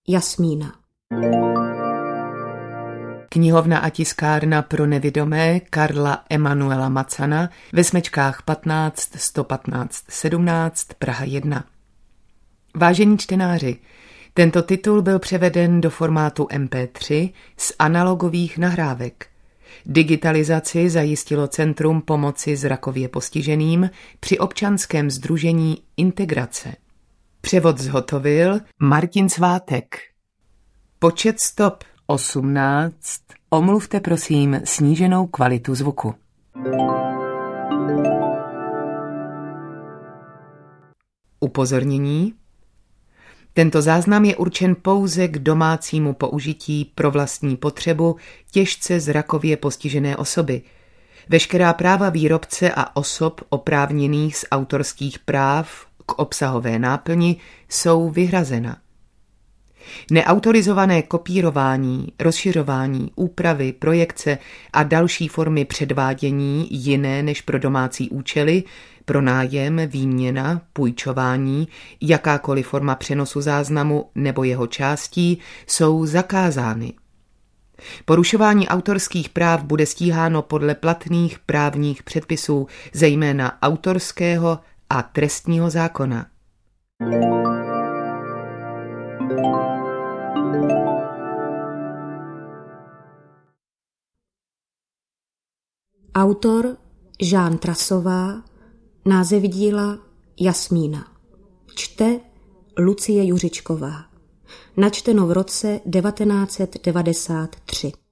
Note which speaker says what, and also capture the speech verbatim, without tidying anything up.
Speaker 1: Jasmína.
Speaker 2: Knihovna a tiskárna pro nevidomé Karla Emanuela Macana ve smečkách patnáct sto patnáct sedmnáct Praha jedna. Vážení čtenáři, tento titul byl převeden do formátu em pé tři z analogových nahrávek. Digitalizaci zajistilo Centrum pomoci zrakově postiženým při občanském sdružení Integrace. Převod zhotovil Martin Svátek. Počet stop osmnáct. Omluvte prosím sníženou kvalitu zvuku. Upozornění. Tento záznam je určen pouze k domácímu použití pro vlastní potřebu těžce zrakově postižené osoby. Veškerá práva výrobce a osob oprávněných z autorských práv k obsahové náplni jsou vyhrazena. Neautorizované kopírování, rozšiřování, úpravy, projekce a další formy předvádění jiné než pro domácí účely, pronájem, výměna, půjčování, jakákoliv forma přenosu záznamu nebo jeho částí jsou zakázány. Porušování autorských práv bude stíháno podle platných právních předpisů, zejména autorského a trestního zákona.
Speaker 1: Autor Žán Trasová, název díla Jasmína. Čte Lucie Juřičková. Načteno v roce devatenáct set devadesát tři.